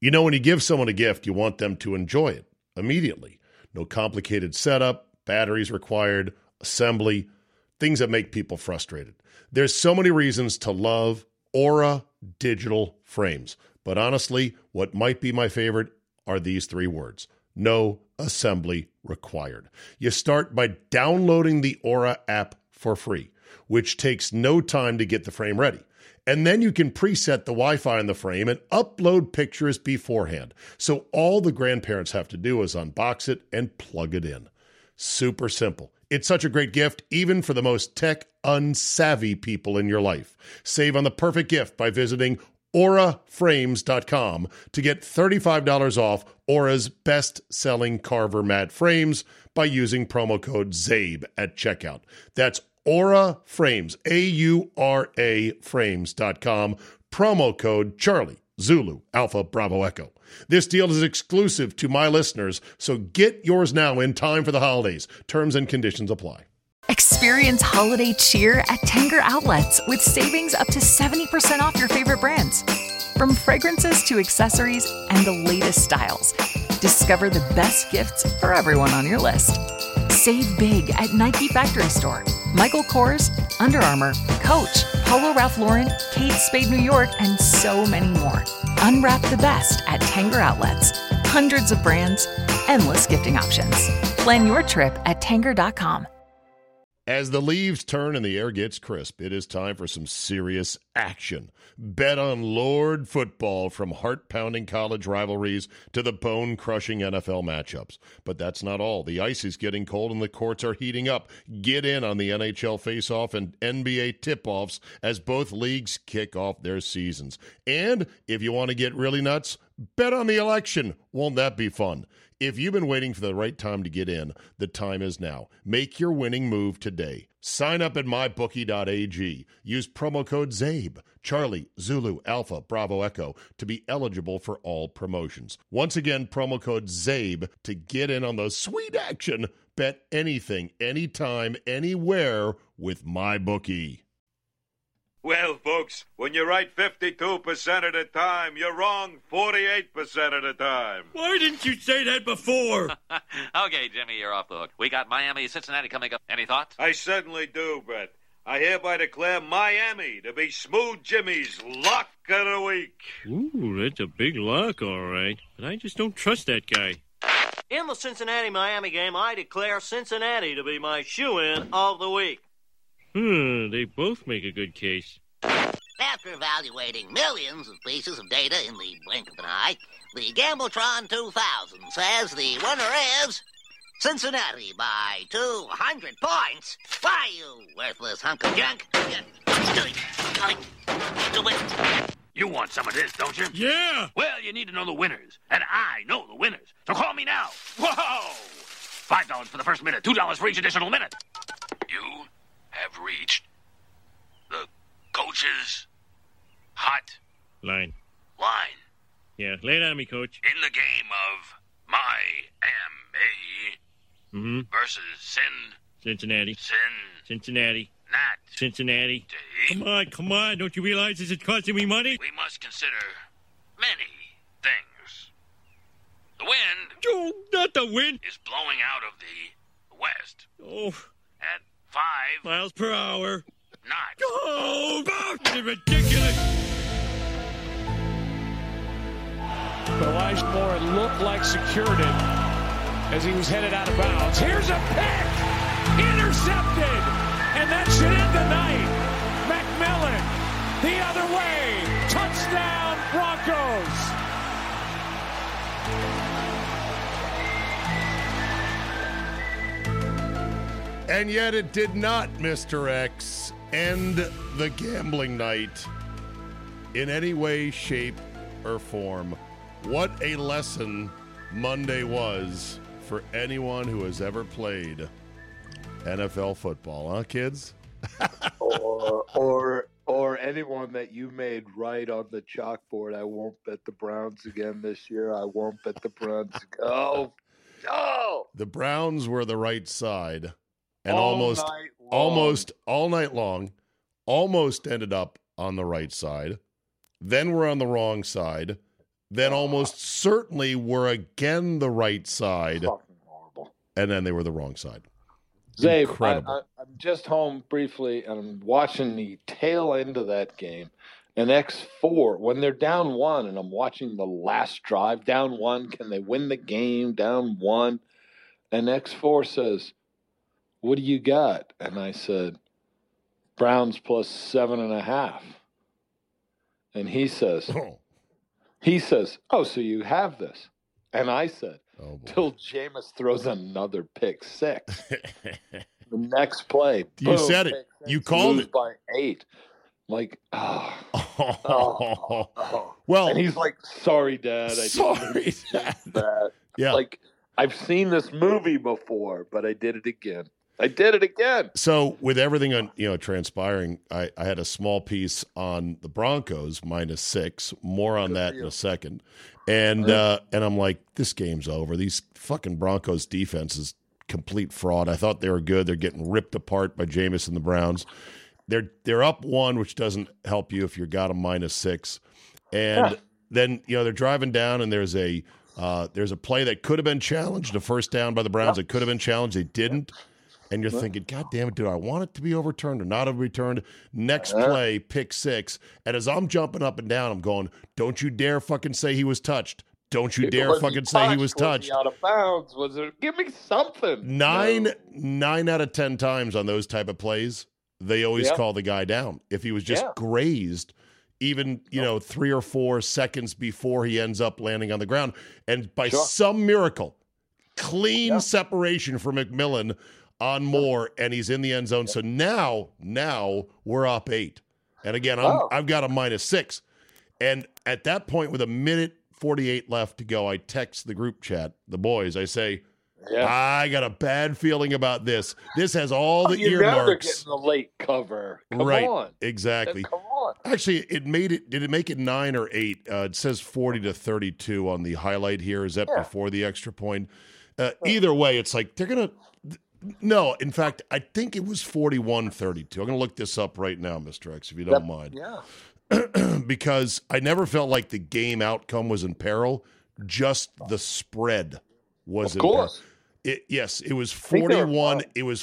You know, when you give someone a gift, you want them to enjoy it immediately. No complicated setup, batteries required, assembly, things that make people frustrated. There's so many reasons to love Aura digital frames. But honestly, what might be my favorite are these three words: no assembly required. You start by downloading the Aura app for free, which takes no time to get the frame ready. And then you can preset the Wi-Fi in the frame and upload pictures beforehand. So all the grandparents have to do is unbox it and plug it in. Super simple. It's such a great gift, even for the most tech unsavvy people in your life. Save on the perfect gift by visiting auraframes.com to get $35 off Aura's best-selling Carver matte frames by using promo code ZABE at checkout. That's Aura Frames, A-U-R-A frames.com, promo code Charlie, Zulu, Alpha, Bravo, Echo. This deal is exclusive to my listeners, so get yours now in time for the holidays. Terms and conditions apply. Experience holiday cheer at Tanger Outlets with savings up to 70% off your favorite brands. From fragrances to accessories and the latest styles, discover the best gifts for everyone on your list. Save big at Nike Factory Store, Michael Kors, Under Armour, Coach, Polo Ralph Lauren, Kate Spade New York, and so many more. Unwrap the best at Tanger Outlets. Hundreds of brands, endless gifting options. Plan your trip at Tanger.com. As the leaves turn and the air gets crisp, it is time for some serious action. Bet on Lord football, from heart-pounding college rivalries to the bone-crushing NFL matchups. But that's not all. The ice is getting cold and the courts are heating up. Get in on the NHL face-off and NBA tip-offs as both leagues kick off their seasons. And if you want to get really nuts, bet on the election. Won't that be fun? If you've been waiting for the right time to get in, the time is now. Make your winning move today. Sign up at mybookie.ag. Use promo code ZABE, Charlie, Zulu, Alpha, Bravo, Echo, to be eligible for all promotions. Once again, promo code ZABE to get in on the sweet action. Bet anything, anytime, anywhere with MyBookie. Well, folks, when you're right 52% of the time, you're wrong 48% of the time. Why didn't you say that before? Okay, Jimmy, you're off the hook. We got Miami, Cincinnati coming up. Any thoughts? I certainly do, Brett. I hereby declare Miami to be Smooth Jimmy's lock of the week. Ooh, that's a big lock, all right. But I just don't trust that guy. In the Cincinnati-Miami game, I declare Cincinnati to be my shoo-in of the week. They both make a good case. After evaluating millions of pieces of data in the blink of an eye, the Gambletron 2000 says the winner is Cincinnati by 200 points. Why, you worthless hunk of junk? You want some of this, don't you? Yeah! Well, you need to know the winners, and I know the winners. So call me now. Whoa! $5 for the first minute, $2 for each additional minute. You have reached the coach's hot line. Yeah, lay it on me, Coach. In the game of Miami versus Cincinnati. Cincinnati. Come on. Don't you realize this is costing me money? We must consider many things. The wind... Oh, not the wind! ...is blowing out of the west. Oh. At 5 miles per hour. Knots. Oh, this is ridiculous! Elijah Moore looked like secured it as he was headed out of bounds. Here's a pick! Intercepted! And that should end the night. McMillan, the other way. Touchdown, Broncos. And yet it did not, Mr. X, end the gambling night in any way, shape, or form. What a lesson Monday was for anyone who has ever played NFL football, huh, kids? or anyone that you made right on the chalkboard. I won't bet the Browns again this year. I won't bet the Browns. Oh. The Browns were the right side, and all night long, almost ended up on the right side. Then we're on the wrong side. then almost certainly were again the right side, Fucking horrible. and then they were the wrong side. Zabe, Incredible. I'm just home briefly, and I'm watching the tail end of that game. And X4, when they're down 1, and I'm watching the last drive, down 1, can they win the game? Down 1. And X4 says, what do you got? And I said, Browns plus 7.5. And he says, oh, so you have this. And I said, till Jameis throws another pick 6. The next play, You boom, said it. pick 6, You called lose it. by 8. Like, Well, and he's like, sorry, Dad. Sorry, Dad. That. Yeah. Like, I've seen this movie before, but I did it again. I did it again. So with everything on transpiring, I had a small piece on the Broncos -6. More on that in a second. And I'm like, this game's over. These fucking Broncos defense is complete fraud. I thought they were good. They're getting ripped apart by Jameis and the Browns. They're up 1, which doesn't help you if you got a -6. And then they're driving down, and there's a play that could have been challenged, a first down by the Browns. It could have been challenged. They didn't. And you're thinking, God damn it, did I want it to be overturned or not have returned? Next play, pick 6. And as I'm jumping up and down, I'm going, don't you dare fucking say he was touched. Don't you dare fucking say he was touched. Was he out of bounds? Was it? Give me something. Nine out of 10 times on those type of plays, they always call the guy down. If he was just grazed, even 3 or 4 seconds before he ends up landing on the ground, and by some miracle, clean separation for McMillan on Moore, and he's in the end zone. So now we're up 8, and again I've got a -6, and at that point with 1:48 left to go, I text the group chat, the boys. I say, I got a bad feeling about this. This has all the You're never earmarks. getting the late cover. Come Right, on. exactly. Come on. Actually, did it make it 9 or 8? It says 40-32 on the highlight here. Is that before the extra point? Either way, it's like they're going to – no, in fact, I think it was 41-32. I'm going to look this up right now, Mr. X, if you don't mind. Yeah. Because I never felt like the game outcome was in peril. Just the spread was in peril. Yes, it was 41. It was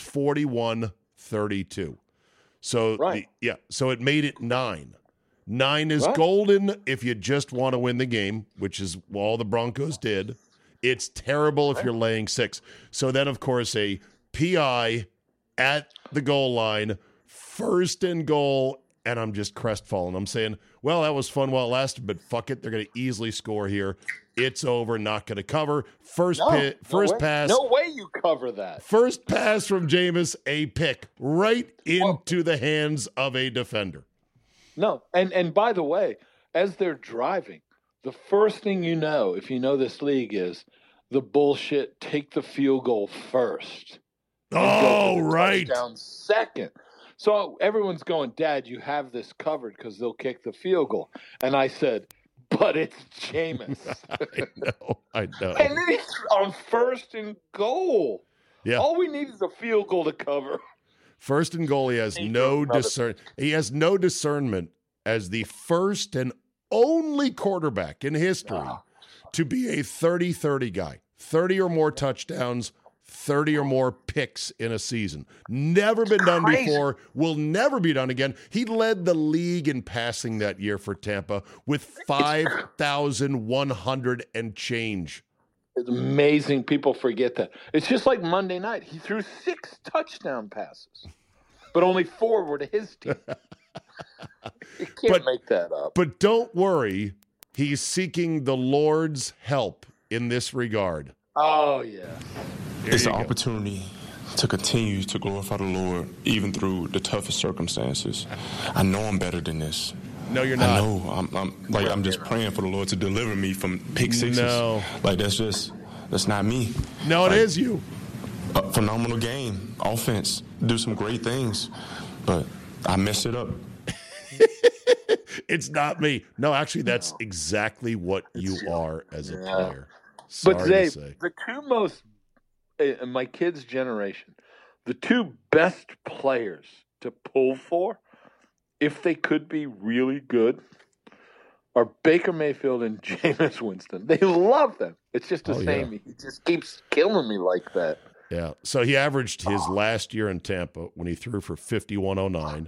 41-32. So so it made it 9. 9 is golden if you just want to win the game, which is all the Broncos did. It's terrible if you're laying 6. So then, of course, a PI at the goal line, 1st and goal, and I'm just crestfallen. I'm saying, well, that was fun while it lasted, but fuck it, they're going to easily score here. It's over, not going to cover. First pass. No way you cover that. First pass from Jameis, a pick right into the hands of a defender. No, and by the way, as they're driving, the first thing you know, if you know this league, is the bullshit take the field goal first. Oh, right. Down second. So everyone's going, Dad, you have this covered because they'll kick the field goal. And I said, but it's Jameis. I know. And then he's on 1st and goal. Yeah. All we need is a field goal to cover. 1st and goal, he has no discernment as the first and only quarterback in history to be a 30-30 guy. 30 or more touchdowns, 30 or more picks in a season. Never been done before, will never be done again. He led the league in passing that year for Tampa with 5,100 and change. It's amazing. People forget that. It's just like Monday night. He threw 6 touchdown passes, but only 4 were to his team. You can't make that up. But don't worry. He's seeking the Lord's help in this regard. Oh, yeah. It's an opportunity to continue to glorify the Lord, even through the toughest circumstances. I know I'm better than this. No, you're not. I know. I'm just praying for the Lord to deliver me from pick 6s. No. That's not me. No, it is you. A phenomenal game, offense, do some great things, but I messed it up. It's not me. No, actually, that's exactly what you are as a player. Sorry But Zay, to say. the two most, in my kids' generation, the 2 best players to pull for, if they could be really good, are Baker Mayfield and Jameis Winston. They love them. It's just the same. Yeah. He just keeps killing me like that. Yeah. So he averaged his last year in Tampa when he threw for 5,109,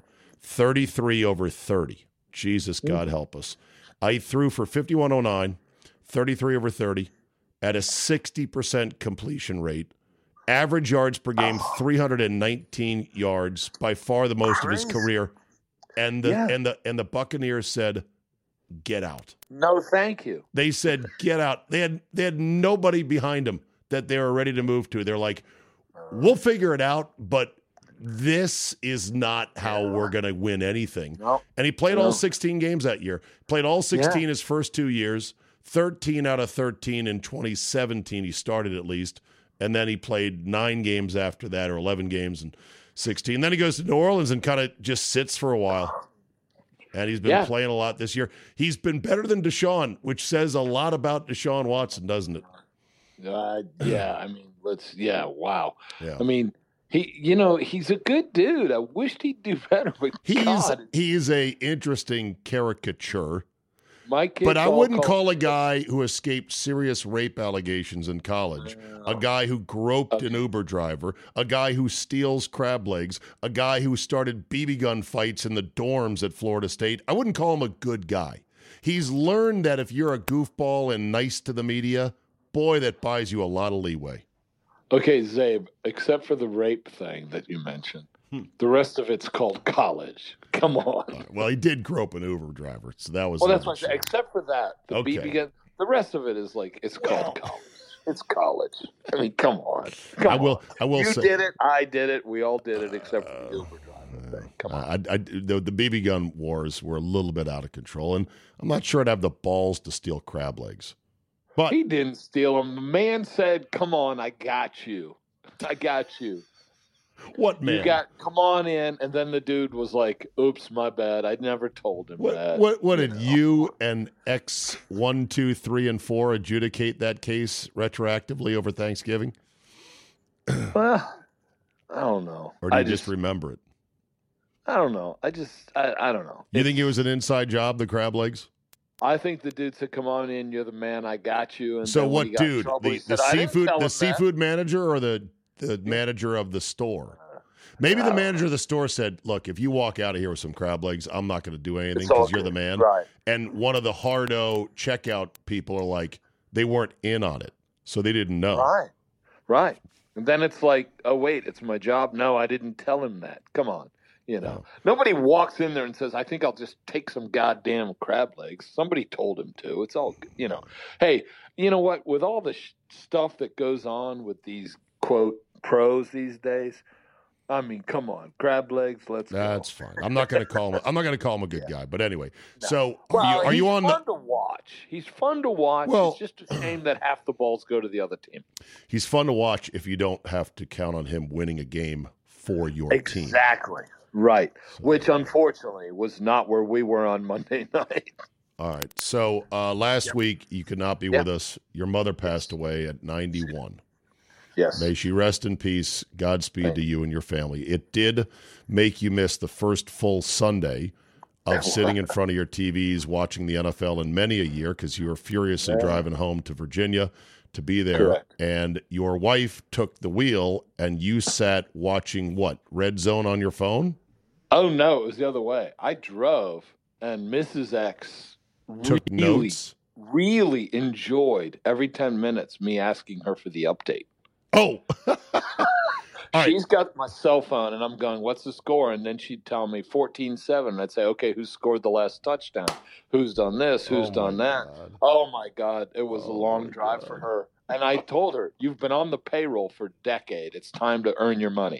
33 over 30. Jesus, God help us. He threw for 5,109, 33 over 30 at a 60% completion rate. Average yards per game, 319 yards, by far the most of his career. And the Buccaneers said, "Get out." No, thank you. They said, "Get out." They had nobody behind them that they were ready to move to. They're like, "We'll figure it out, but this is not how we're going to win anything." No. And he played all 16 games that year. Played all 16 his first 2 years. 13 out of 13 in 2017. He started at least. And then he played 9 games after that, or 11 games in 16. Then he goes to New Orleans and kind of just sits for a while. And he's been playing a lot this year. He's been better than Deshaun, which says a lot about Deshaun Watson, doesn't it? Yeah, I mean, wow. Yeah. I mean, he's a good dude. I wished he'd do better, but he's a interesting caricature. My kids but I wouldn't call a guy who escaped serious rape allegations in college, a guy who groped an Uber driver, a guy who steals crab legs, a guy who started BB gun fights in the dorms at Florida State. I wouldn't call him a good guy. He's learned that if you're a goofball and nice to the media, boy, that buys you a lot of leeway. Okay, Zabe, except for the rape thing that you mentioned, the rest of it's called college. Come on. Well, he did grope an Uber driver, so that was. Well, that's what I said. Except for that, BB gun, the rest of it is like it's called college. It's college. I mean, come on. I will say, you did it. I did it. We all did it, except for the Uber driver thing. Come on. The BB gun wars were a little bit out of control, and I'm not sure I'd have the balls to steal crab legs. But he didn't steal them. The man said, "Come on, I got you. I got you." What man? Come on in, and then the dude was like, "Oops, my bad. I never told him that." What did you and X 1, 2, 3, and 4 adjudicate that case retroactively over Thanksgiving? Well, I don't know. Or do you just remember it? I don't know. I don't know. You think it was an inside job, the crab legs? I think the dude said, "Come on in, you're the man. I got you." And so what dude? The seafood manager or the manager of the store? Maybe the manager of the store said, "Look, if you walk out of here with some crab legs, I'm not going to do anything because you're the man." Right. And one of the hardo checkout people are like, they weren't in on it, so they didn't know. Right. And then it's like, "Oh wait, it's my job." No, I didn't tell him that. Come on. Nobody walks in there and says, "I think I'll just take some goddamn crab legs." Somebody told him to. It's all, Hey, you know what? With all the stuff that goes on with these, quote, pros these days, I mean, come on, crab legs. Let's go. That's fine. I'm not going to call him. I'm not going to call him a good guy. But anyway, no. So are you on? He's fun to watch. He's fun to watch. Well, it's just a shame that half the balls go to the other team. He's fun to watch if you don't have to count on him winning a game for your team. Exactly. Right. So, which unfortunately was not where we were on Monday night. All right. So last week you could not be with us. Your mother passed away at 91. Yes. May she rest in peace. Godspeed to you and your family. It did make you miss the first full Sunday of sitting in front of your TVs watching the NFL in many a year because you were furiously driving home to Virginia to be there. Correct. And your wife took the wheel and you sat watching what? Red Zone on your phone? Oh, no. It was the other way. I drove and Mrs. X took notes. Really enjoyed every 10 minutes me asking her for the update. Oh, she's got my cell phone, and I'm going, "What's the score?" And then she'd tell me 14-7. And I'd say, "Okay, who scored the last touchdown? Who's done this? Who's done that?" God. Oh my God, it was a long drive for her. And I told her, "You've been on the payroll for a decade. It's time to earn your money."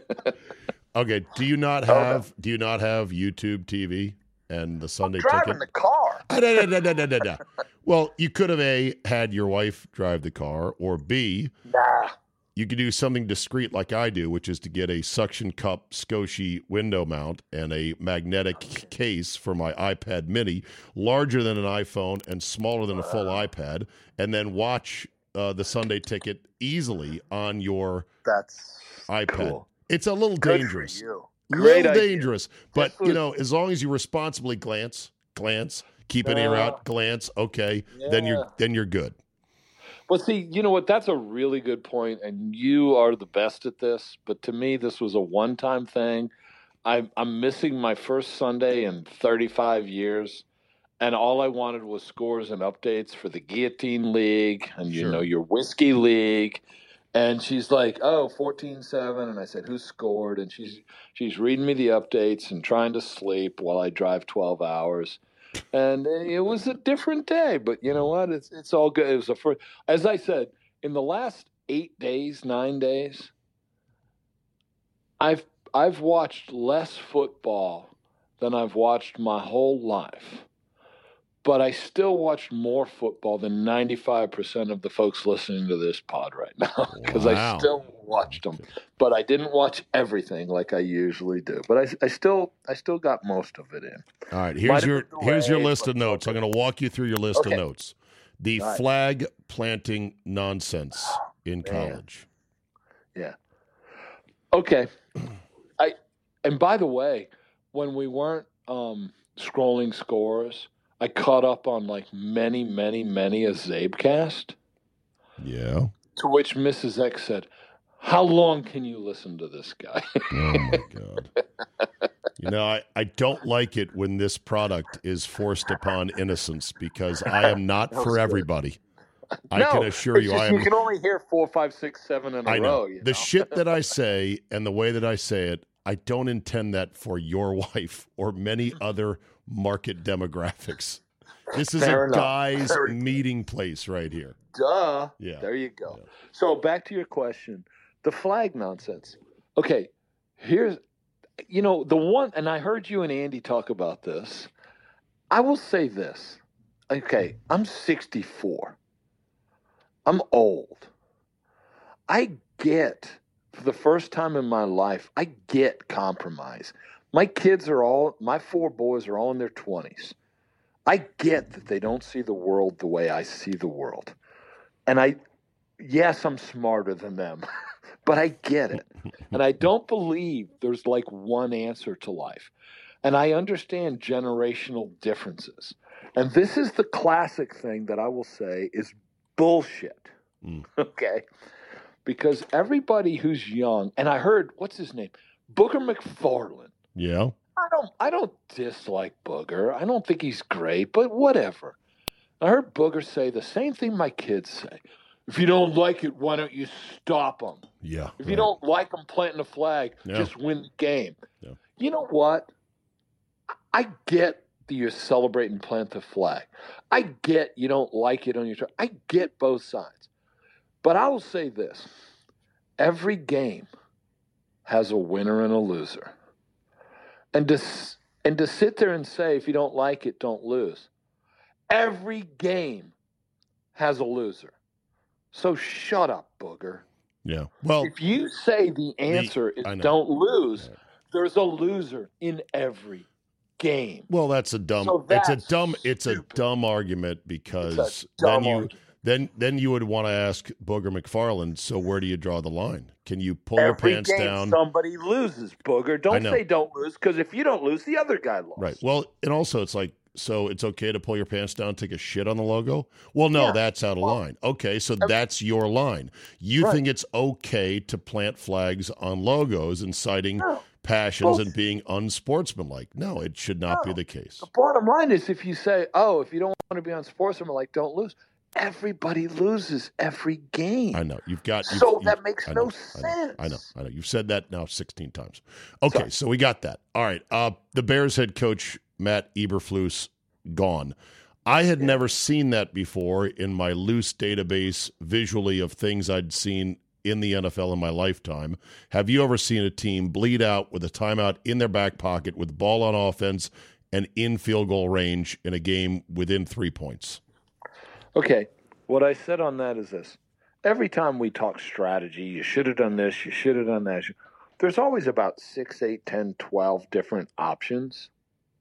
Okay. Do you not have YouTube TV and the Sunday I'm driving ticket? the car. Well, you could have had your wife drive the car, or B, you could do something discreet like I do, which is to get a suction cup Scosche window mount and a magnetic case for my iPad mini, larger than an iPhone and smaller than a full iPad, and then watch the Sunday ticket easily on your iPad. Cool. It's a little dangerous. Great idea. Dangerous. But, as long as you responsibly glance, keep an ear out, glance. Okay, then you're good. Well, see, you know what? That's a really good point, and you are the best at this. But to me, this was a one-time thing. I'm missing my first Sunday in 35 years, and all I wanted was scores and updates for the Guillotine League and, your Whiskey League. And she's like, 14-7. And I said, who scored? And she's reading me the updates and trying to sleep while I drive 12 hours. And it was a different day. But you know what? It's all good. It was as I said, in the last 9 days, I've watched less football than I've watched my whole life. But I still watched more football than 95% of the folks listening to this pod right now because I still watched them. But I didn't watch everything like I usually do. But I still got most of it in. All right, here's your list of notes. I'm going to walk you through your list of notes. The flag planting nonsense in college. Yeah. Okay. And by the way, when we weren't scrolling scores, I caught up on like many a Zabecast. Yeah. To which Mrs. X said, "How long can you listen to this guy?" Oh my God. I don't like it when this product is forced upon innocence because I am not for everybody. I can assure you, you can only hear 4, 5, 6, 7 in a row. The shit that I say and the way that I say it, I don't intend that for your wife or many other market demographics. This is a guy's meeting place right here. Duh. Yeah. There you go. Yeah. So back to your question, the flag nonsense. Okay, here's, the one, and I heard you and Andy talk about this. I will say this. Okay, I'm 64. I'm old. I get, for the first time in my life, I get compromise. My 4 boys are all in their 20s. I get that they don't see the world the way I see the world. And yes, I'm smarter than them, but I get it. And I don't believe there's like one answer to life. And I understand generational differences. And this is the classic thing that I will say is bullshit. Okay? Because everybody who's young, and I heard, what's his name? Booger McFarland. Yeah. I don't dislike Booger. I don't think he's great, but whatever. I heard Booger say the same thing my kids say. If you don't like it, why don't you stop them? Yeah. If you don't like them planting a flag, just win the game. Yeah. You know what? I get that you're celebrating plant the flag. I get you don't like it on your turn. I get both sides. But I will say this. Every game has a winner and a loser. And to sit there and say, if you don't like it, don't lose. Every game has a loser. So shut up, Booger. Yeah. Well, if you say the answer is don't lose, there's a loser in every game. Well, that's a dumb. So it's a dumb argument because then you would want to ask Booger McFarland. So where do you draw the line? Can you pull your pants down? Somebody loses, Booger. Don't say don't lose because if you don't lose, the other guy lost. Right. Well, and also it's like, so it's okay to pull your pants down, take a shit on the logo? Well, no, that's out of line. Okay, so that's your line. You think it's okay to plant flags on logos, inciting passions and being unsportsmanlike. No, it should not be the case. The bottom line is if you say, if you don't want to be unsportsmanlike, don't lose. Everybody loses every game. I know. That makes no sense. I know. You've said that now 16 times. Okay, so we got that. All right. The Bears head coach, Matt Eberflus, gone. I had never seen that before in my loose database visually of things I'd seen in the NFL in my lifetime. Have you ever seen a team bleed out with a timeout in their back pocket with ball on offense and in field goal range in a game within 3 points? Okay, what I said on that is this. Every time we talk strategy, you should have done this, you should have done that. There's always about 6, 8, 10, 12 different options,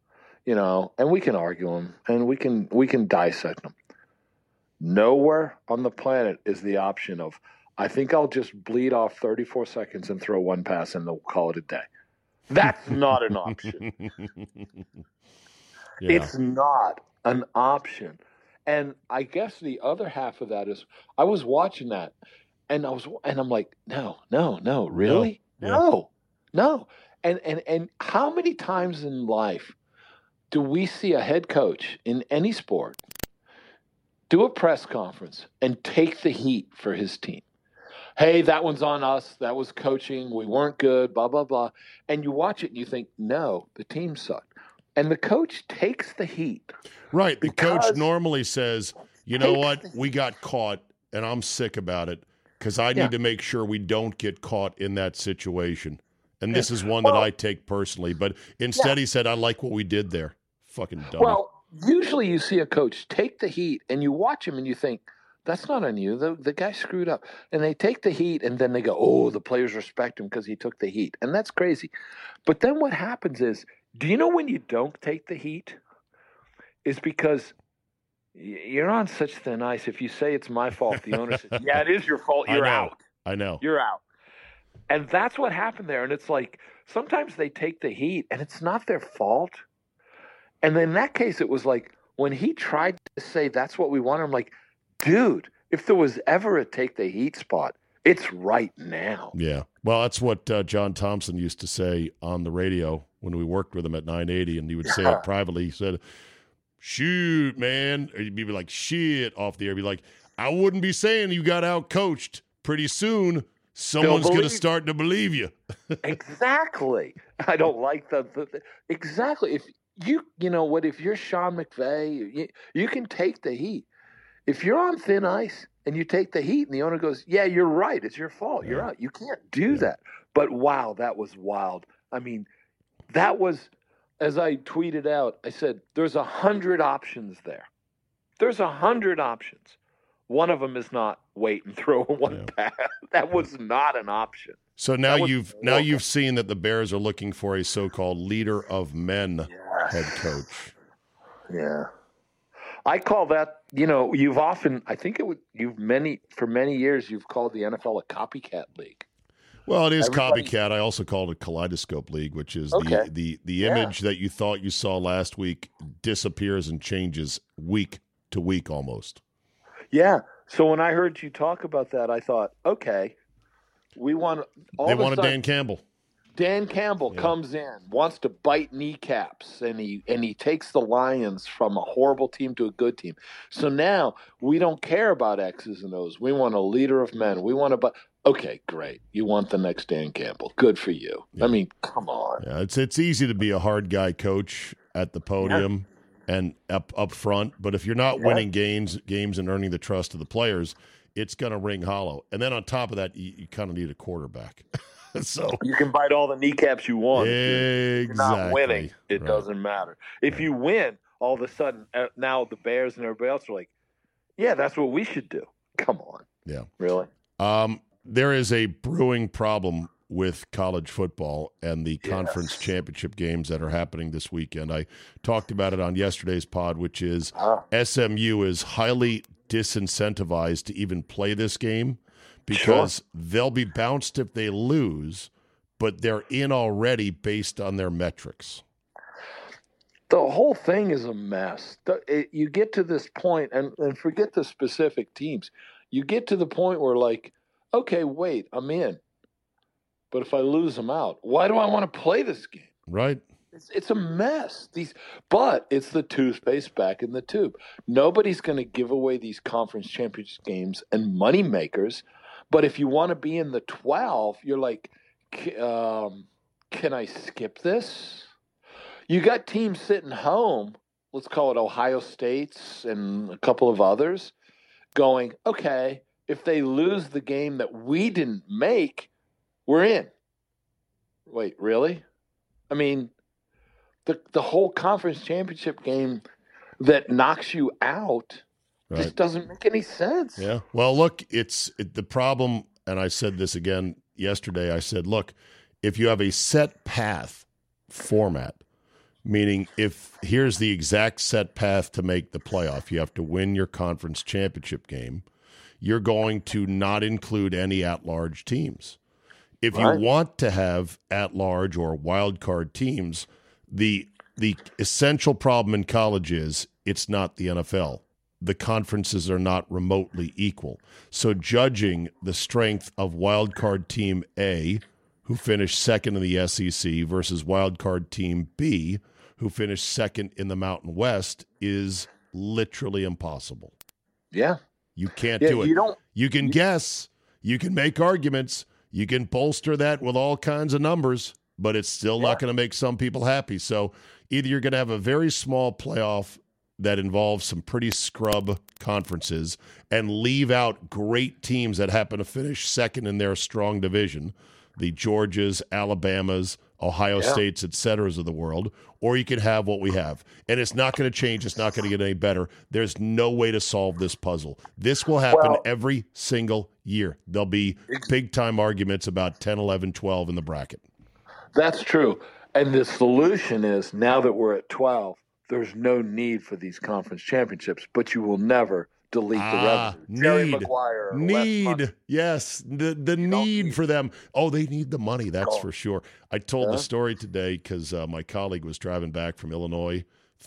and we can argue them, and we can dissect them. Nowhere on the planet is the option of, I think I'll just bleed off 34 seconds and throw one pass and they'll call it a day. That's not an option. Yeah. It's not. an option. And I guess the other half of that is I was watching that and I'm like, no, really? No. And how many times in life do we see a head coach in any sport do a press conference and take the heat for his team? Hey, that one's on us. That was coaching. We weren't good, blah, blah, blah. And you watch it and you think, no, the team sucked. And the coach takes the heat. Right. The coach normally says, you know what? We got caught, and I'm sick about it because I need to make sure we don't get caught in that situation. And this is one that I take personally. But instead he said, I like what we did there. Fucking dummy. Well, usually you see a coach take the heat, and you watch him and you think, that's not on you. The guy screwed up. And they take the heat, and then they go, oh, the players respect him because he took the heat. And that's crazy. But then what happens is, do you know when you don't take the heat? Is because you're on such thin ice. If you say it's my fault, the owner says, yeah, it is your fault. You're out. I know. You're out. And that's what happened there. And it's like sometimes they take the heat, and it's not their fault. And in that case, it was like when he tried to say that's what we want, I'm like, dude, if there was ever a take the heat spot, it's right now. Yeah. Well, that's what John Thompson used to say on the radio when we worked with him at 980, and he would say it privately. He said, shoot, man. Or he'd be like, shit, off the air. He'd be like, I wouldn't be saying you got out-coached. Pretty soon, someone's going to start to believe you. Exactly. I don't like exactly. If you know what, if you're Sean McVay, you can take the heat. If you're on thin ice and you take the heat and the owner goes, yeah, you're right. It's your fault. You're out. You can't do that. But wow, that was wild. I mean, that was, as I tweeted out, I said, there's 100 options there. There's 100 options. One of them is not wait and throw one pass. That was not an option. So now you've seen that the Bears are looking for a so-called leader of men head coach. Yeah. I call that, you've often, I think for many years, you've called the NFL a copycat league. Well, it is copycat. I also call it a kaleidoscope league, which is the image that you thought you saw last week disappears and changes week to week almost. Yeah. So when I heard you talk about that, I thought, okay, they wanted Dan Campbell. Dan Campbell comes in, wants to bite kneecaps, and he takes the Lions from a horrible team to a good team. So now we don't care about X's and O's. We want a leader of men. We want okay, great. You want the next Dan Campbell. Good for you. Yeah. I mean, come on. Yeah, it's easy to be a hard guy coach at the podium and up front, but if you're not winning games and earning the trust of the players, it's going to ring hollow. And then on top of that, you kind of need a quarterback. So you can bite all the kneecaps you want. Exactly. If you're not winning, it doesn't matter. If you win, all of a sudden, now the Bears and everybody else are like, yeah, that's what we should do. Come on. Yeah. Really? There is a brewing problem with college football and the conference championship games that are happening this weekend. I talked about it on yesterday's pod, which is SMU is highly disincentivized to even play this game because they'll be bounced if they lose, but they're in already based on their metrics. The whole thing is a mess. You get to this point, and forget the specific teams. You get to the point where, like, okay, wait, I'm in. But if I lose them out, why do I want to play this game? Right. It's a mess. But it's the toothpaste back in the tube. Nobody's going to give away these conference championship games and money makers. But if you want to be in the 12, you're like, can I skip this? You got teams sitting home, let's call it Ohio State's and a couple of others, going, okay, if they lose the game that we didn't make, we're in. Wait, really? I mean, the whole conference championship game that knocks you out just doesn't make any sense. Yeah. Well, look, the problem, and I said this again yesterday, I said, look, if you have a set path format, meaning if here's the exact set path to make the playoff, you have to win your conference championship game, you're going to not include any at-large teams. If you want to have at-large or wild card teams, the the essential problem in college is it's not the NFL. The conferences are not remotely equal. So judging the strength of wildcard team A, who finished second in the SEC, versus wildcard team B, who finished second in the Mountain West, is literally impossible. Yeah. You can't do it. You can guess. You can make arguments. You can bolster that with all kinds of numbers, but it's still not going to make some people happy. So either you're going to have a very small playoff that involves some pretty scrub conferences and leave out great teams that happen to finish second in their strong division, the Georgias, Alabamas, Ohio States, et ceteras of the world, or you can have what we have. And it's not going to change. It's not going to get any better. There's no way to solve this puzzle. This will happen every single year. There'll be big-time arguments about 10, 11, 12 in the bracket. That's true. And the solution is, now that we're at 12, there's no need for these conference championships, but you will never delete the revenue. Jerry Maguire. Yes, the need for them. Oh, they need the money, that's for sure. I told the story today because my colleague was driving back from Illinois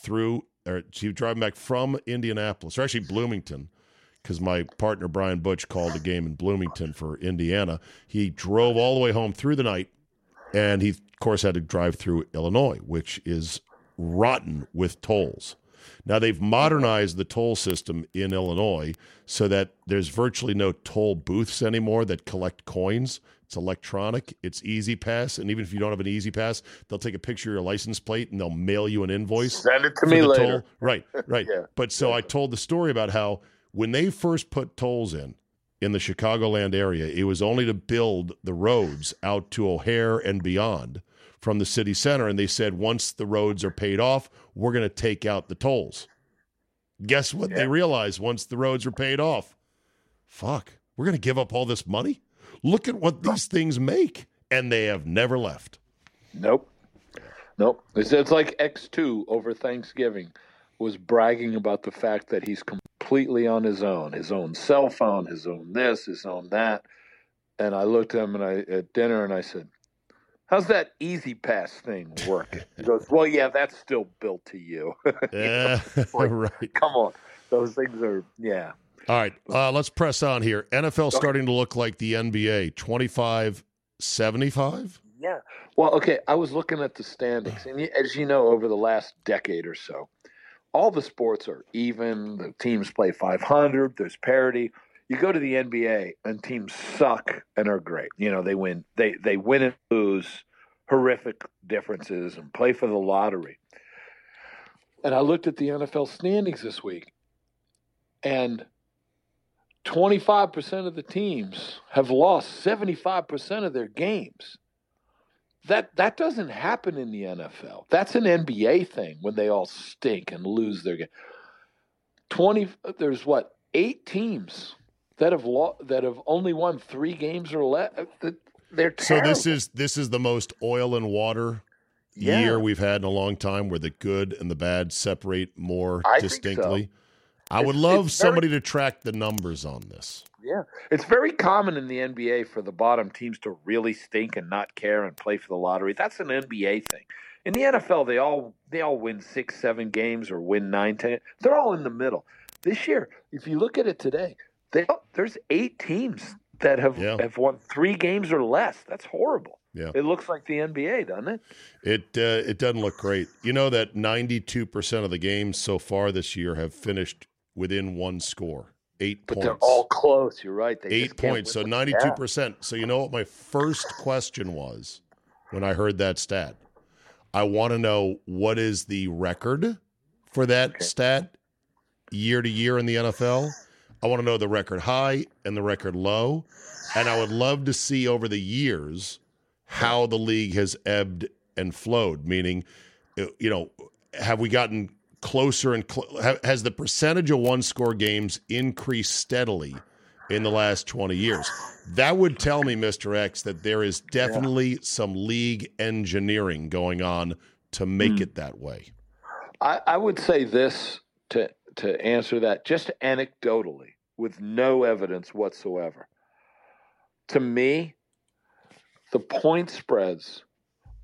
she was driving back from Indianapolis, or actually Bloomington, because my partner Brian Butch called a game in Bloomington for Indiana. He drove all the way home through the night, and he, of course, had to drive through Illinois, which is rotten with tolls. Now, they've modernized the toll system in Illinois so that there's virtually no toll booths anymore that collect coins. It's electronic. It's Easy Pass. And even if you don't have an Easy Pass, they'll take a picture of your license plate and they'll mail you an invoice. Send it to me later. Toll. Right. Yeah. But so I told the story about how when they first put tolls in the Chicagoland area, it was only to build the roads out to O'Hare and beyond from the city center, and they said once the roads are paid off, we're going to take out the tolls. Guess what they realized once the roads are paid off? Fuck, we're going to give up all this money? Look at what these things make, and they have never left. Nope. It's like X2 over Thanksgiving was bragging about the fact that he's completely on his own cell phone, his own this, his own that. And I looked at him at dinner and I said, "How's that Easy Pass thing working?" He goes, "Well, yeah, that's still built to you." Right. Come on. Those things are, All right, let's press on here. NFL starting to look like the NBA, 25-75? Yeah. Well, okay, I was looking at the standings, and as you know, over the last decade or so, all the sports are even. The teams play 500. There's parity. You go to the NBA and teams suck and are great. You know, they win. They win and lose, horrific differences, and play for the lottery. And I looked at the NFL standings this week, and 25% of the teams have lost 75% of their games. That doesn't happen in the NFL. That's an NBA thing when they all stink and lose their game. There's 8 teams that have only won 3 games or less. They're terrible. So this is the most oil and water year we've had in a long time, where the good and the bad separate more distinctly. Think so. I would love somebody to track the numbers on this. Yeah, it's very common in the NBA for the bottom teams to really stink and not care and play for the lottery. That's an NBA thing. In the NFL, they all win 6, 7 games or win 9, 10. They're all in the middle. This year, if you look at it today, there's 8 teams that have won 3 games or less. That's horrible. Yeah. It looks like the NBA, doesn't it? It doesn't look great. You know that 92% of the games so far this year have finished within 1 score. 8 but points. They're all close. You're right. They 8 points. So 92%. So you know what my first question was when I heard that stat? I want to know, what is the record for that stat year to year in the NFL? I want to know the record high and the record low. And I would love to see over the years how the league has ebbed and flowed, meaning, have we gotten closer and has the percentage of 1-score games increased steadily in the last 20 years? That would tell me, Mr. X, that there is definitely some league engineering going on to make it that way. I would say this to answer that just anecdotally with no evidence whatsoever. To me, the point spreads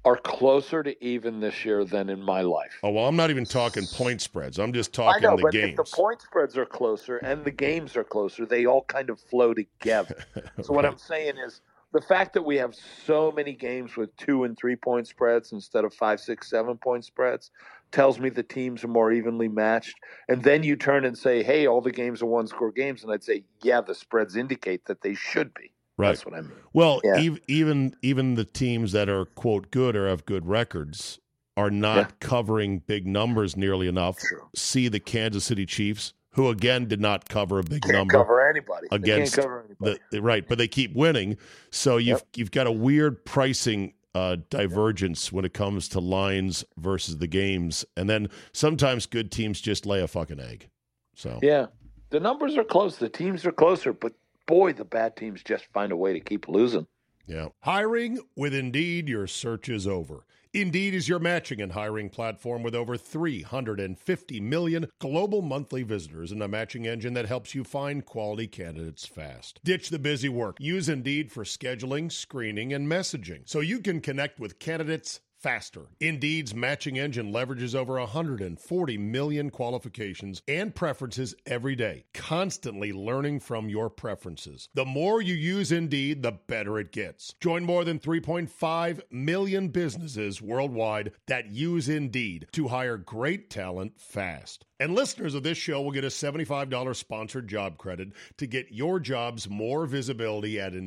are closer to even this year than in my life. Oh, well, I'm not even talking point spreads. I'm just talking I know, the but games. if the point spreads are closer and the games are closer, they all kind of flow together. So what I'm saying is the fact that we have so many games with 2 and 3 point spreads instead of 5, 6, 7 point spreads tells me the teams are more evenly matched. And then you turn and say, hey, all the games are one-score games. And I'd say, yeah, the spreads indicate that they should be. Right. That's what I mean. Well, even the teams that are, quote, good or have good records are not covering big numbers nearly enough. True. See the Kansas City Chiefs, who, again, did not cover a big number. Can't cover anybody. Against they can't cover anybody. Right, but they keep winning. So you've got a weird pricing divergence when it comes to lines versus the games. And then sometimes good teams just lay a fucking egg. So yeah, the numbers are close. The teams are closer, but boy, the bad teams just find a way to keep losing. Yeah. Hiring with Indeed, your search is over. Indeed is your matching and hiring platform with over 350 million global monthly visitors and a matching engine that helps you find quality candidates fast. Ditch the busy work. Use Indeed for scheduling, screening, and messaging so you can connect with candidates faster. Indeed's matching engine leverages over 140 million qualifications and preferences every day, constantly learning from your preferences. The more you use Indeed, the better it gets. Join more than 3.5 million businesses worldwide that use Indeed to hire great talent fast. And listeners of this show will get a $75 sponsored job credit to get your jobs more visibility at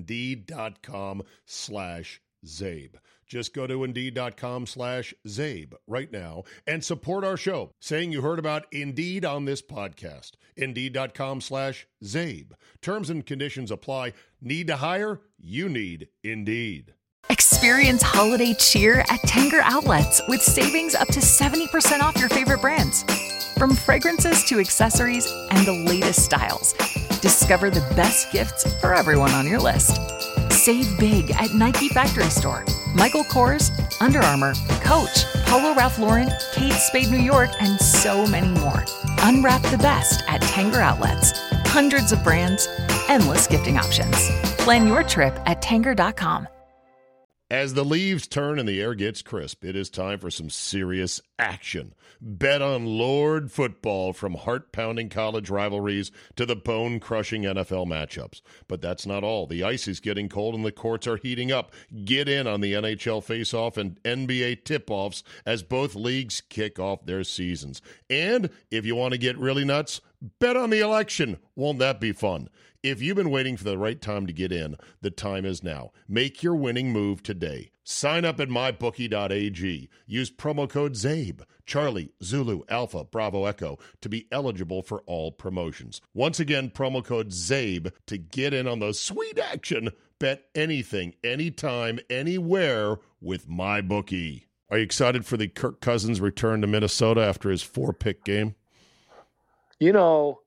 Indeed.com/Zabe. Just go to Indeed.com/Zabe right now and support our show, saying you heard about Indeed on this podcast. Indeed.com/Zabe. Terms and conditions apply. Need to hire? You need Indeed. Experience holiday cheer at Tanger Outlets with savings up to 70% off your favorite brands. From fragrances to accessories and the latest styles, discover the best gifts for everyone on your list. Save big at Nike Factory Store, Michael Kors, Under Armour, Coach, Polo Ralph Lauren, Kate Spade New York, and so many more. Unwrap the best at Tanger Outlets. Hundreds of brands, endless gifting options. Plan your trip at Tanger.com. As the leaves turn and the air gets crisp, it is time for some serious action. Bet on Lord football, from heart-pounding college rivalries to the bone-crushing NFL matchups. But that's not all. The ice is getting cold and the courts are heating up. Get in on the NHL face-off and NBA tip-offs as both leagues kick off their seasons. And if you want to get really nuts, bet on the election. Won't that be fun? If you've been waiting for the right time to get in, the time is now. Make your winning move today. Sign up at mybookie.ag. Use promo code ZABE, Charlie, Zulu, Alpha, Bravo, Echo, to be eligible for all promotions. Once again, promo code ZABE to get in on the sweet action. Bet anything, anytime, anywhere with MyBookie. Are you excited for the Kirk Cousins return to Minnesota after his 4-pick game? You know,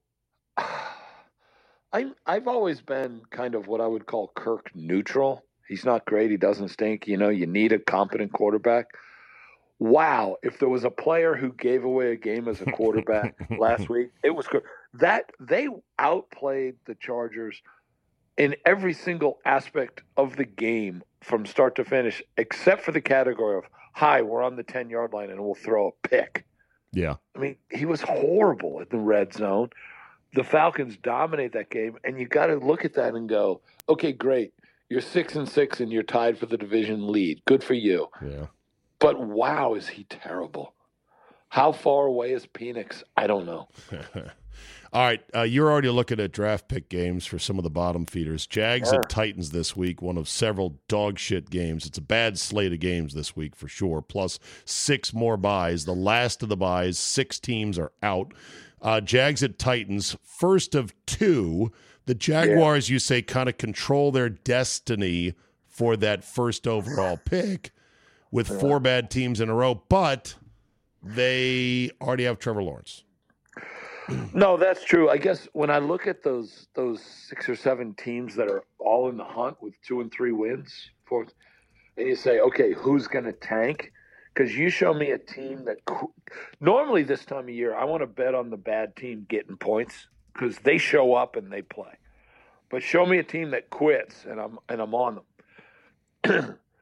I've always been kind of what I would call Kirk neutral. He's not great. He doesn't stink. You know, you need a competent quarterback. Wow, if there was a player who gave away a game as a quarterback last week, it was good. That they outplayed the Chargers in every single aspect of the game from start to finish, except for the category of, hi, we're on the 10-yard line and we'll throw a pick. Yeah. I mean, he was horrible in the red zone. The Falcons dominate that game, and you got to look at that and go, okay, great. You're 6-6 and you're tied for the division lead. Good for you. Yeah. But wow, is he terrible. How far away is Penix? I don't know. All right, you're already looking at draft pick games for some of the bottom feeders. Jags and Titans this week, one of several dog shit games. It's a bad slate of games this week for sure, plus 6 more buys. The last of the buys, 6 teams are out. Jags at Titans, first of 2. The Jaguars, you say, kind of control their destiny for that first overall pick with 4 bad teams in a row, but they already have Trevor Lawrence. No, that's true. I guess when I look at those 6 or 7 teams that are all in the hunt with 2 and 3 wins, and you say, okay, who's going to tank? Because you show me a team that normally this time of year, I want to bet on the bad team getting points because they show up and they play. But show me a team that quits and I'm on them.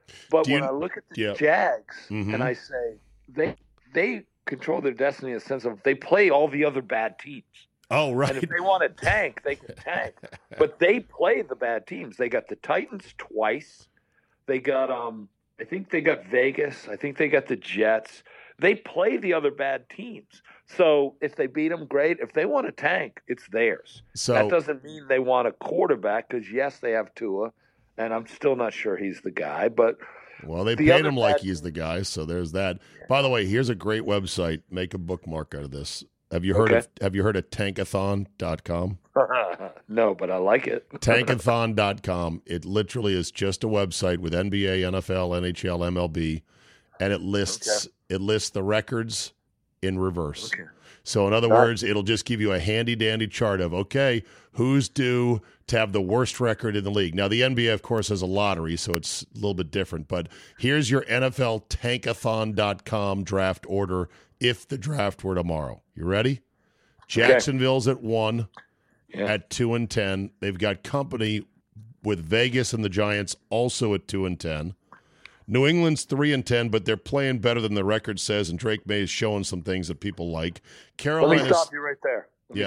But when I look at the Jags and I say they control their destiny in the sense of they play all the other bad teams. Oh, right. And if they want to tank, they can tank. But they play the bad teams. They got the Titans twice. They got I think they got Vegas. I think they got the Jets. They play the other bad teams. So if they beat them, great. If they want to tank, it's theirs. So that doesn't mean they want a quarterback because, yes, they have Tua, and I'm still not sure he's the guy. But well, they paid him like he's the guy, so there's that. By the way, here's a great website. Make a bookmark out of this. Have you heard of Tankathon.com? No, but I like it. Tankathon.com. It literally is just a website with NBA, NFL, NHL, MLB, and it lists the records in reverse. Okay. So in other words, it'll just give you a handy-dandy chart of, who's due to have the worst record in the league. Now, the NBA, of course, has a lottery, so it's a little bit different. But here's your NFL Tankathon.com draft order if the draft were tomorrow. You ready? Jacksonville's at 1, at 2-10. They've got company with Vegas and the Giants also at 2-10. New England's 3-10, but they're playing better than the record says, and Drake May is showing some things that people like. Carolina's, Let me stop you right there.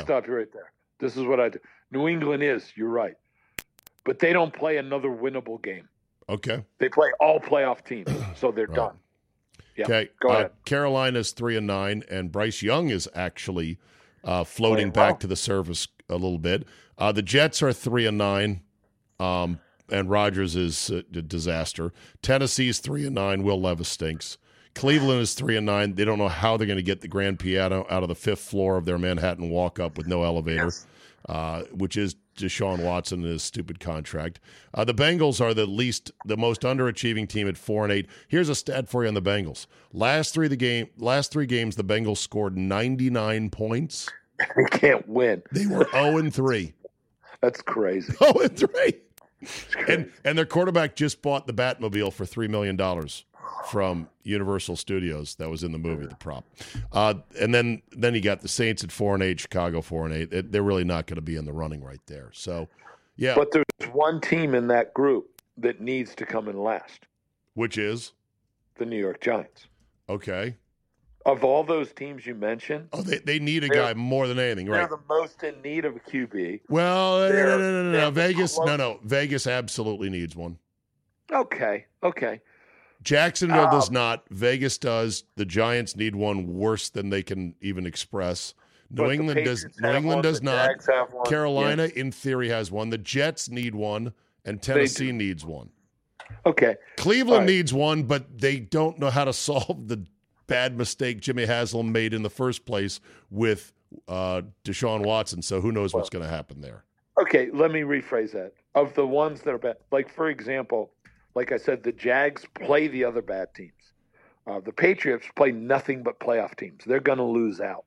This is what I do. New England you're right. But they don't play another winnable game. Okay. They play all playoff teams, so they're done. Yeah. Okay. Go ahead. Carolina's 3-9, and Bryce Young is actually floating back to the surface a little bit. The Jets are 3-9. And Rodgers is a disaster. Tennessee's 3-9. Will Levis stinks. Cleveland is 3-9. They don't know how they're going to get the grand piano out of the 5th floor of their Manhattan walk-up with no elevator, which is Deshaun Watson and his stupid contract. The Bengals are the most underachieving team at 4-8. Here's a stat for you on the Bengals. Last three games, the Bengals scored 99 points. They can't win. They were 0-3. That's crazy. 0-3. And their quarterback just bought the Batmobile for $3 million from Universal Studios. That was in the movie, the prop. And then you got the Saints at 4-8, Chicago 4-8. They're really not going to be in the running right there. So, yeah. But there's one team in that group that needs to come in last. Which is? The New York Giants. Okay. Of all those teams you mentioned, they need a guy more than anything, right? They're the most in need of a QB. Well, no. Vegas absolutely needs one. Okay. Jacksonville does not. Vegas does. The Giants need one worse than they can even express. New England does not. Carolina, in theory, has one. The Jets need one, and Tennessee needs one. Okay. Cleveland needs one, but they don't know how to solve the bad mistake Jimmy Haslam made in the first place with Deshaun Watson. So who knows what's going to happen there? Okay, let me rephrase that. Of the ones that are bad, like, for example, like I said, the Jags play the other bad teams. The Patriots play nothing but playoff teams. They're going to lose out.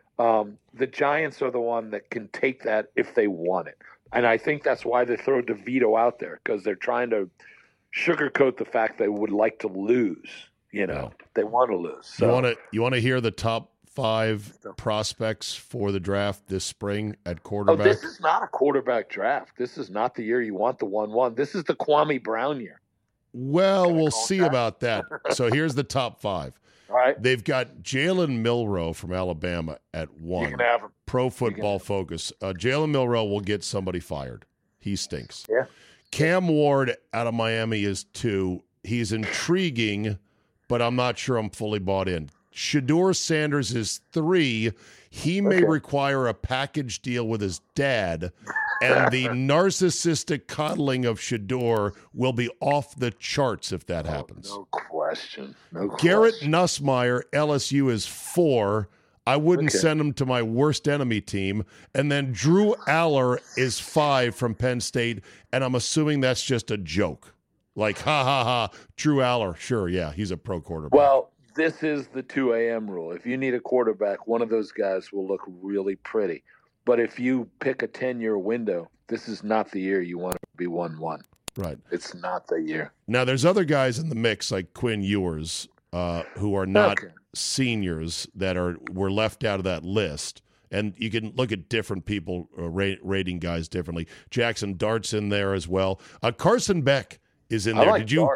The Giants are the one that can take that if they want it. And I think that's why they throw DeVito out there, because they're trying to sugarcoat the fact they would like to lose. They want to lose. So. You want to hear the top 5 prospects for the draft this spring at quarterback? This is not a quarterback draft. This is not the year you want the 1-1. This is the Kwame Brown year. Well, we'll see about that. So here's the top 5. All right. They've got Jalen Milroe from Alabama at 1. You can have him. Pro Football Focus. Jalen Milroe will get somebody fired. He stinks. Yeah. Cam Ward out of Miami is 2. He's intriguing, but I'm not sure I'm fully bought in. Shedeur Sanders is 3. He may require a package deal with his dad, and the narcissistic coddling of Shedeur will be off the charts if that happens. No question. Garrett Nussmeier, LSU, is 4. I wouldn't send him to my worst enemy team. And then Drew Aller is 5 from Penn State, and I'm assuming that's just a joke. Like, ha, Drew Aller, sure, yeah, he's a pro quarterback. Well, this is the 2 a.m. rule. If you need a quarterback, one of those guys will look really pretty. But if you pick a 10-year window, this is not the year you want to be 1-1. Right. It's not the year. Now, there's other guys in the mix like Quinn Ewers who are not seniors that were left out of that list. And you can look at different people rating guys differently. Jackson Dart's in there as well. Carson Beck is in there.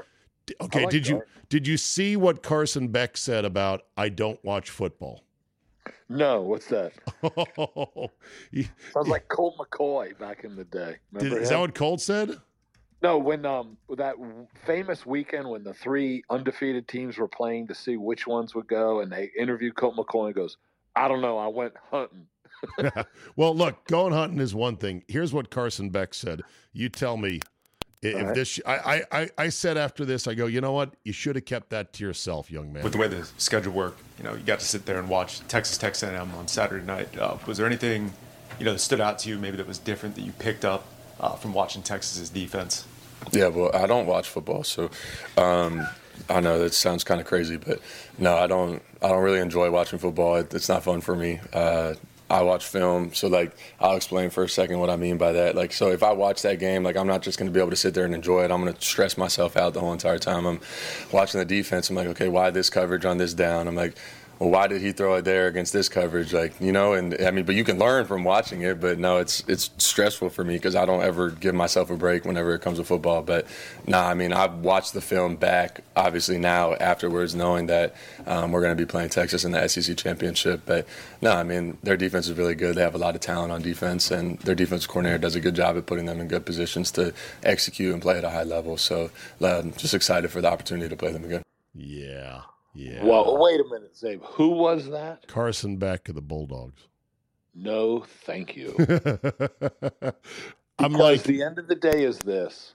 Okay, did you see what Carson Beck said about I don't watch football? No, what's that? Sounds like Colt McCoy back in the day. Is that what Colt said? No, when that famous weekend when the 3 undefeated teams were playing to see which ones would go, and they interviewed Colt McCoy and goes, I don't know, I went hunting. Well, look, going hunting is one thing. Here's what Carson Beck said. You tell me if this. I said after this, I go, you know what? You should have kept that to yourself, young man. With the way the schedule worked, you got to sit there and watch Texas A&M on Saturday night. Was there anything, that stood out to you, maybe that was different that you picked up from watching Texas's defense? Yeah, well, I don't watch football, so I know that sounds kind of crazy, but no, I don't really enjoy watching football. It's not fun for me. I watch film, so I'll explain for a second what I mean by that. So if I watch that game, I'm not just going to be able to sit there and enjoy it. I'm going to stress myself out the whole entire time. I'm watching the defense. I'm like, okay, why this coverage on this down? I'm like, well, why did he throw it there against this coverage? But you can learn from watching it, but no, it's stressful for me because I don't ever give myself a break whenever it comes to football. But I've watched the film back, obviously now afterwards, knowing that we're going to be playing Texas in the SEC championship. But their defense is really good. They have a lot of talent on defense, and their defensive coordinator does a good job at putting them in good positions to execute and play at a high level. So just excited for the opportunity to play them again. Yeah. Yeah. Well, wait a minute, Zabe. Who was that? Carson Beck of the Bulldogs. No, thank you. I'm like, the end of the day is this.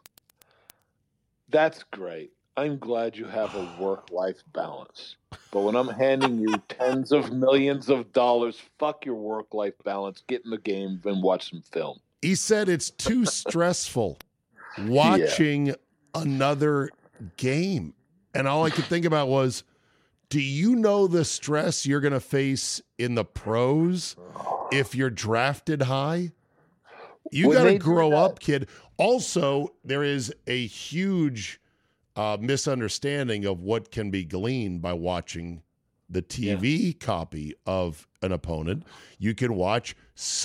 That's great. I'm glad you have a work-life balance. But when I'm handing you tens of millions of dollars, fuck your work-life balance. Get in the game and watch some film. He said it's too stressful watching another game. And all I could think about was, do you know the stress you're going to face in the pros if you're drafted high? You got to grow up, kid. Also, there is a huge misunderstanding of what can be gleaned by watching the TV copy of an opponent. You can watch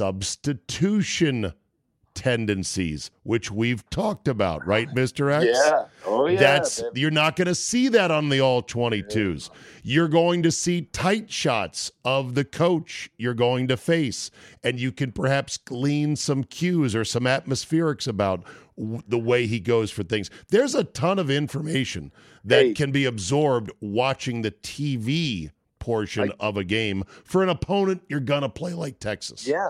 substitution tendencies, which we've talked about, right, Mr. X? Yeah. Oh, yeah. You're not going to see that on the all-22s. You're going to see tight shots of the coach you're going to face, and you can perhaps glean some cues or some atmospherics about the way he goes for things. There's a ton of information that can be absorbed watching the TV portion of a game for an opponent you're going to play like Texas. Yeah.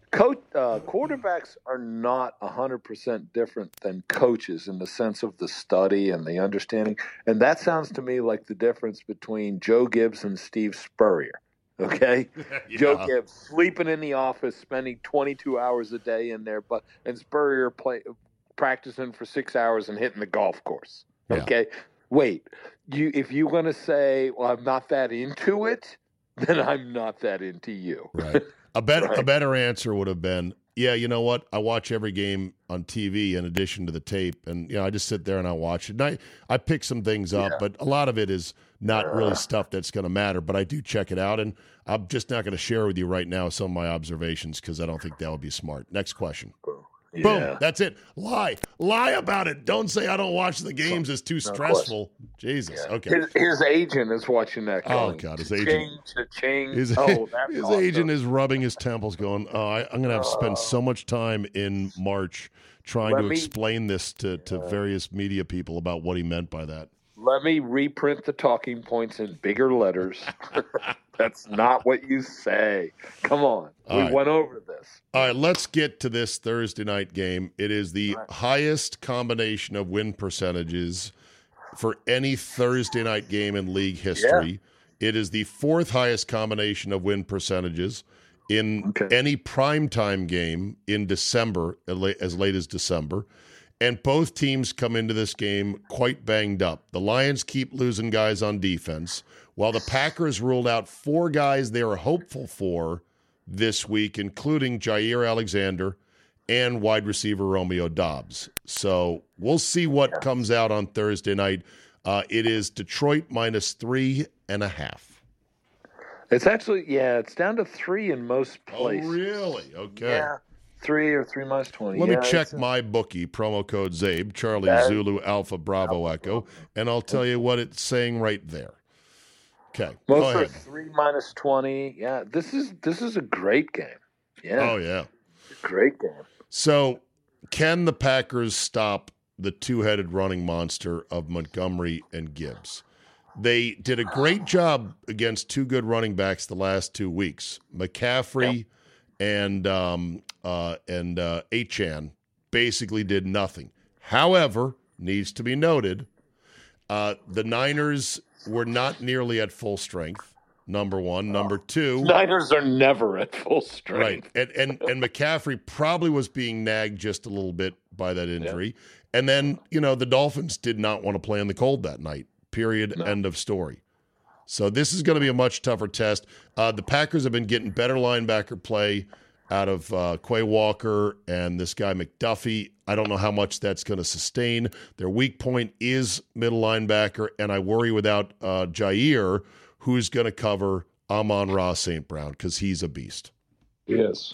Quarterbacks are not 100% different than coaches in the sense of the study and the understanding. And that sounds to me like the difference between Joe Gibbs and Steve Spurrier. Okay? Yeah. Joe Gibbs sleeping in the office, spending 22 hours a day in there, and Spurrier practicing for 6 hours and hitting the golf course. Okay? Yeah. Wait, if you're going to say, well, I'm not that into it, then I'm not that into you. Right. A better answer would have been, yeah, you know what? I watch every game on TV in addition to the tape, and I just sit there and I watch it. And I pick some things up, but a lot of it is not really stuff that's going to matter. But I do check it out, and I'm just not going to share with you right now some of my observations because I don't think that would be smart. Next question. Yeah. Boom. That's it. Lie about it. Don't say I don't watch the games. It's too stressful. Jesus. Yeah. Okay. His agent is watching that. Oh God, his agent. His awesome. agent is rubbing his temples, going, "Oh, I'm going to have to spend so much time in March trying to explain this to various media people about what he meant by that." Let me reprint the talking points in bigger letters. That's not what you say. Come on. We went over this. All right, let's get to this Thursday night game. It is the highest combination of win percentages for any Thursday night game in league history. Yeah. It is the fourth highest combination of win percentages in any primetime game in December, as late as December. And both teams come into this game quite banged up. The Lions keep losing guys on defense, while the Packers ruled out 4 guys they were hopeful for this week, including Jair Alexander and wide receiver Romeo Doubs. So we'll see what comes out on Thursday night. It is Detroit -3.5. It's actually, it's down to 3 in most places. Oh, really? Okay. Yeah. 3 or 3 minus 20. Let me check my bookie, promo code ZABE, Charlie Zulu Alpha Bravo Echo, and I'll tell you what it's saying right there. Okay, go Most are ahead. 3 minus 20. Yeah, this is a great game. Yeah. Oh, yeah. Great game. So, can the Packers stop the two-headed running monster of Montgomery and Gibbs? They did a great job against two good running backs the last 2 weeks. McCaffrey and Achane basically did nothing. However, needs to be noted, the Niners were not nearly at full strength, number one. Number two, Niners are never at full strength. right. And McCaffrey probably was being nagged just a little bit by that injury. Yeah. And then, the Dolphins did not want to play in the cold that night. Period. No. End of story. So this is going to be a much tougher test. The Packers have been getting better linebacker play out of Quay Walker and this guy McDuffie. I don't know how much that's going to sustain. Their weak point is middle linebacker, and I worry without Jair, who's going to cover Amon-Ra St. Brown because he's a beast. He is.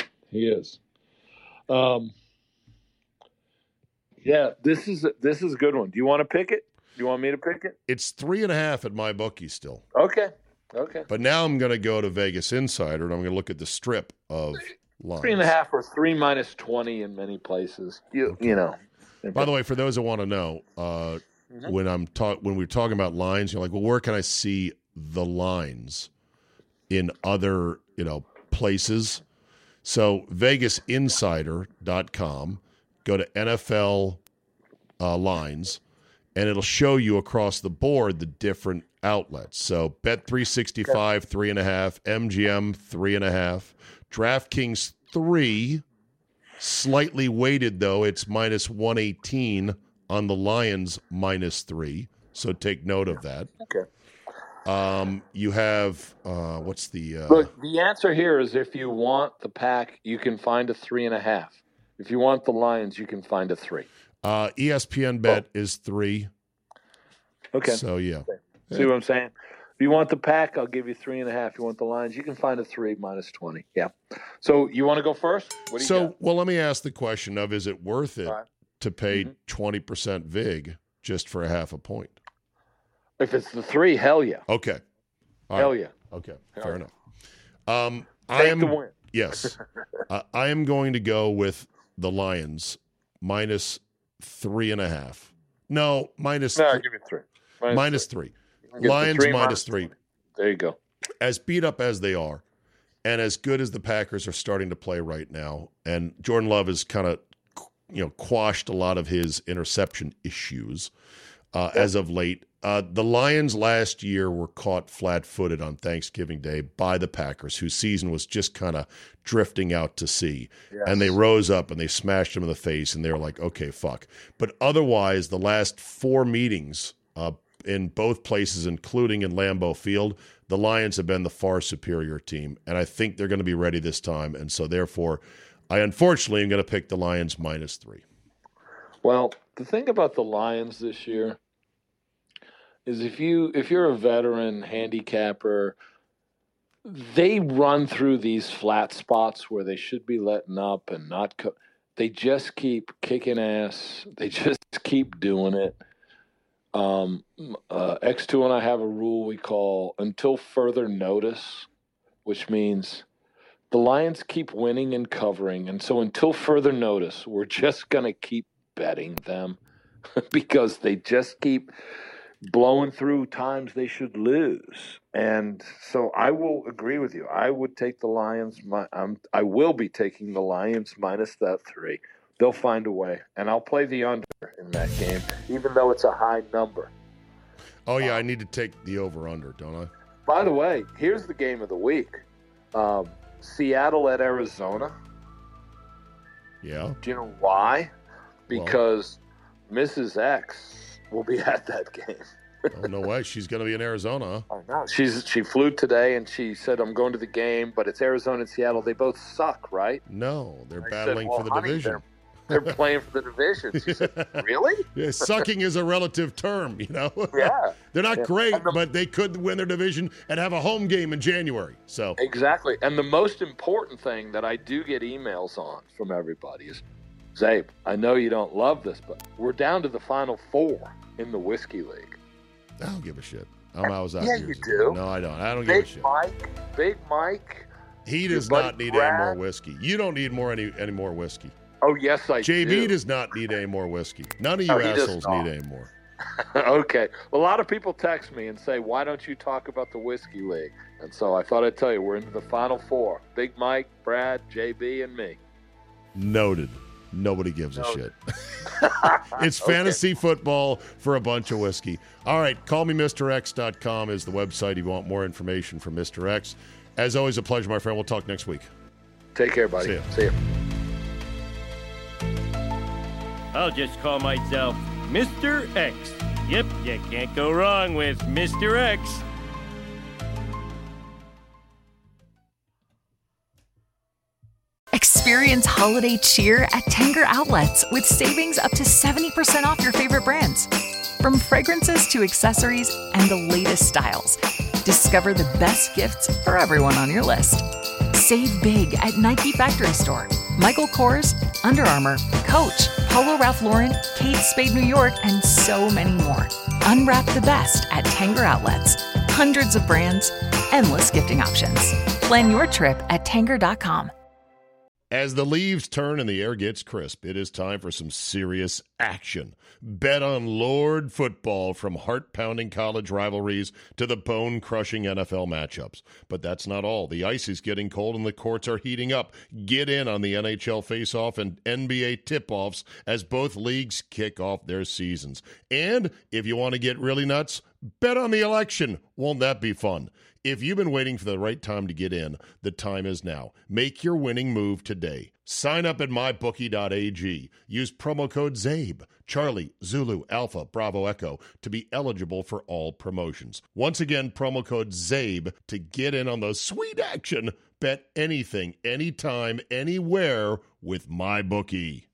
Yeah, this is a good one. Do you want to pick it? Do you want me to pick it? It's 3.5 at my bookie still. Okay. But now I'm going to go to Vegas Insider, and I'm going to look at the strip of lines. 3.5 or 3 minus 20 in many places. You know. By the way, for those that want to know, when we're talking about lines, you're like, well, where can I see the lines in other places? So VegasInsider.com, go to NFL lines, and it'll show you across the board the different outlets. So Bet365, 3.5, MGM, 3.5, DraftKings, 3, slightly weighted, though. It's minus 118 on the Lions, minus 3. So take note of that. Okay. You have, what's the... Look, the answer here is if you want the Pack, you can find a 3.5. If you want the Lions, you can find a 3. ESPN Bet is 3. Okay. So, yeah. Okay. See what I'm saying? If you want the Pack, I'll give you 3.5. If you want the Lions, you can find a 3 minus 20. Yeah. So you want to go first? What do you got? Well, let me ask the question of, is it worth it to pay 20% VIG just for a half a point? If it's the 3, hell yeah. Okay. Hell yeah. Okay. Hell Fair yeah. enough. Take the win. Yes. I am going to go with the Lions minus 3.5. No, minus. No, I'll give you 3. Minus 3. Lions minus 3. There you go. As beat up as they are, and as good as the Packers are starting to play right now, and Jordan Love has kind of, quashed a lot of his interception issues as of late. The Lions last year were caught flat-footed on Thanksgiving Day by the Packers, whose season was just kind of drifting out to sea. Yes. And they rose up and they smashed them in the face, and they were like, okay, fuck. But otherwise, the last 4 meetings in both places, including in Lambeau Field, the Lions have been the far superior team, and I think they're going to be ready this time. And so, therefore, I unfortunately am going to pick the Lions minus 3. Well, the thing about the Lions this year is if you're a veteran handicapper, they run through these flat spots where they should be letting up and not. They just keep kicking ass. They just keep doing it. X2 and I have a rule we call until further notice, which means the Lions keep winning and covering. And so until further notice, we're just going to keep betting them because they just keep blowing through times they should lose. And so I will agree with you. I would take the Lions. I will be taking the Lions minus that 3. They'll find a way. And I'll play the under in that game, even though it's a high number. Oh, yeah, I need to take the over-under, don't I? By the way, here's the game of the week. Seattle at Arizona. Yeah. Do you know why? Because Mrs. X will be at that game. Oh, no way. She's going to be in Arizona, huh? I know. She flew today, and she said, I'm going to the game, but it's Arizona and Seattle. They both suck, right? No, they're battling for the division. They're playing for the divisions. He said, really? Yeah, sucking is a relative term, you know? Yeah. They're not great, but they could win their division and have a home game in January. So Exactly. And the most important thing that I do get emails on from everybody is, Zabe, I know you don't love this, but we're down to the Final Four in the Whiskey League. I don't give a shit. I was out. Yeah, you do. No, I don't. I don't give a shit. Big Mike. He does not need any more whiskey. You don't need any more whiskey. Oh, yes, I do. JB does not need any more whiskey. None of you assholes need any more. Okay. Well, a lot of people text me and say, why don't you talk about the Whiskey League? And so I thought I'd tell you, we're into the Final Four. Big Mike, Brad, JB, and me. Noted. Nobody gives a shit. It's fantasy football for a bunch of whiskey. All right, callmemrx.com is the website if you want more information from Mr. X. As always, a pleasure, my friend. We'll talk next week. Take care, buddy. See ya. I'll just call myself Mr. X. Yep, you can't go wrong with Mr. X. Experience holiday cheer at Tanger Outlets with savings up to 70% off your favorite brands. From fragrances to accessories and the latest styles, discover the best gifts for everyone on your list. Save big at Nike Factory Store, Michael Kors, Under Armour, Coach, Polo Ralph Lauren, Kate Spade New York, and so many more. Unwrap the best at Tanger Outlets. Hundreds of brands, endless gifting options. Plan your trip at Tanger.com. As the leaves turn and the air gets crisp, it is time for some serious action. Bet on Lord football, from heart-pounding college rivalries to the bone-crushing NFL matchups. But that's not all. The ice is getting cold and the courts are heating up. Get in on the NHL face-off and NBA tip-offs as both leagues kick off their seasons. And if you want to get really nuts, bet on the election. Won't that be fun? If you've been waiting for the right time to get in, the time is now. Make your winning move today. Sign up at mybookie.ag. Use promo code ZABE, Charlie, Zulu, Alpha, Bravo, Echo, to be eligible for all promotions. Once again, promo code ZABE to get in on the sweet action. Bet anything, anytime, anywhere with MyBookie.